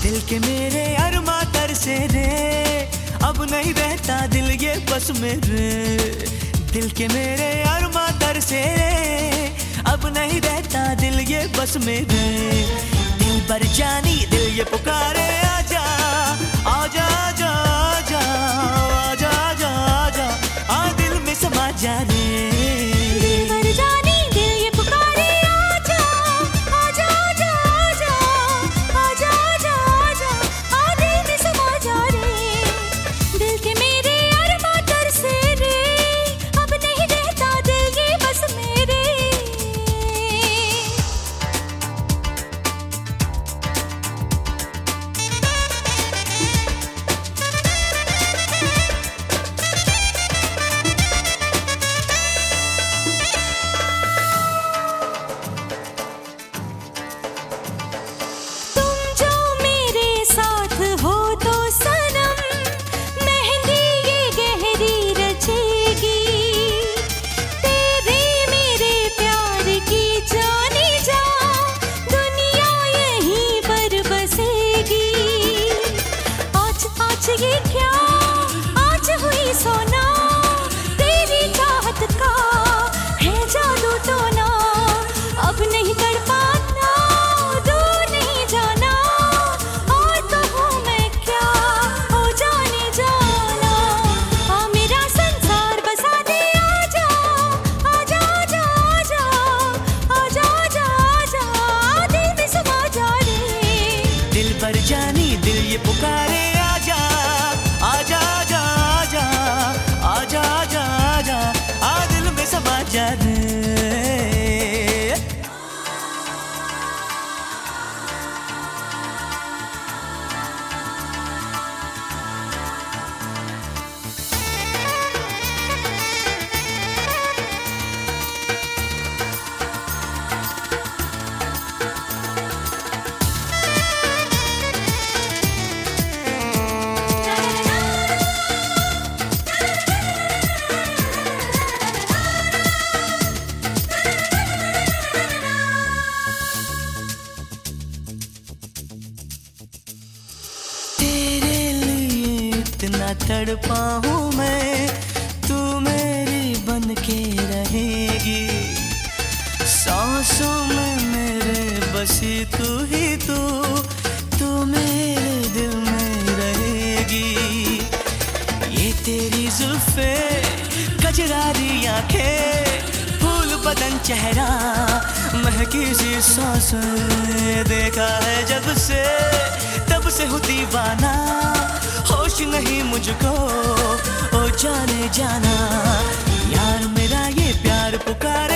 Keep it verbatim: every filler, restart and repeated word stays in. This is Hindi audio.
दिल के मेरे अरमा तरसे रे, अब नहीं रहता दिल ये बस मेरे। दिल के मेरे अरमा तरसे रे, अब नहीं रहता दिल ये बस मेरे। दिल पर जानी दिल ये पुकारे, आजा आजा आजा आजा आजा आजा आजा, आ दिल में समा जा रे। दिल पर जानी दिल ये पुकारे, आजा आजा आजा आजा आजा आजा आजा, आ दिल में समा जा रे। दिल के मेरे अरमा तरसे रे, अब नहीं रहता दिल ये बस मेरे। ये क्या आज हुई सोना, तेरी चाहत का है जादू तो ना, अब नहीं तड़पाना, दूर नहीं जाना, और तो हूँ मैं क्या हो जाने जाना। हाँ मेरा संसार बसा दे, आजा आजा आजा आजा आजा आजा आजा, दिल में समा जा रे। दिल पर जानी दिल ये पुकारे, आजा आजा आजा आजा आजा आजा आजा, आ दिल में समा जा रे। इतना तड़पा हूँ मैं, तू मेरी बन के रहेगी। सांसों में मेरे बसी तू ही तू, तू मेरे दिल में रहेगी। ये तेरी जुल्फे कजरारी आंखें, फूल बदन चेहरा, महकी सी सांसें, देखा है जब से तब से हूँ दीवाना। होश नहीं मुझको ओ जाने जाना, यार मेरा ये प्यार पुकार